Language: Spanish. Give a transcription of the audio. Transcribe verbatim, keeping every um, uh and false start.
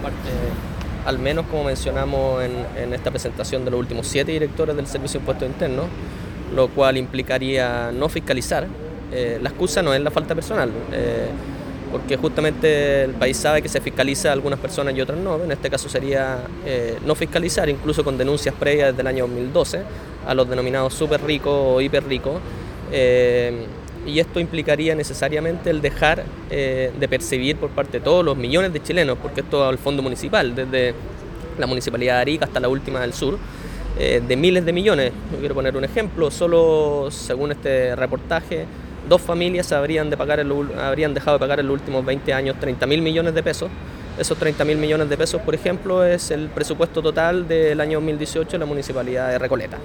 parte, al menos como mencionamos en, en esta presentación, de los últimos siete directores del Servicio de Impuestos Internos, lo cual implicaría no fiscalizar. Eh, la excusa no es la falta de personal, eh, porque justamente el país sabe que se fiscaliza a algunas personas y otras no. En este caso sería eh, no fiscalizar, incluso con denuncias previas desde el año dos mil doce, a los denominados súper ricos o hiper ricos. Eh, y esto implicaría necesariamente el dejar eh, de percibir por parte de todos los millones de chilenos, porque esto al fondo municipal, desde la municipalidad de Arica hasta la última del sur, eh, de miles de millones. Yo quiero poner un ejemplo: solo según este reportaje, dos familias habrían, de pagar el, habrían dejado de pagar en los últimos veinte años treinta mil millones de pesos. Esos treinta mil millones de pesos, por ejemplo, es el presupuesto total del año dos mil dieciocho de la municipalidad de Recoleta.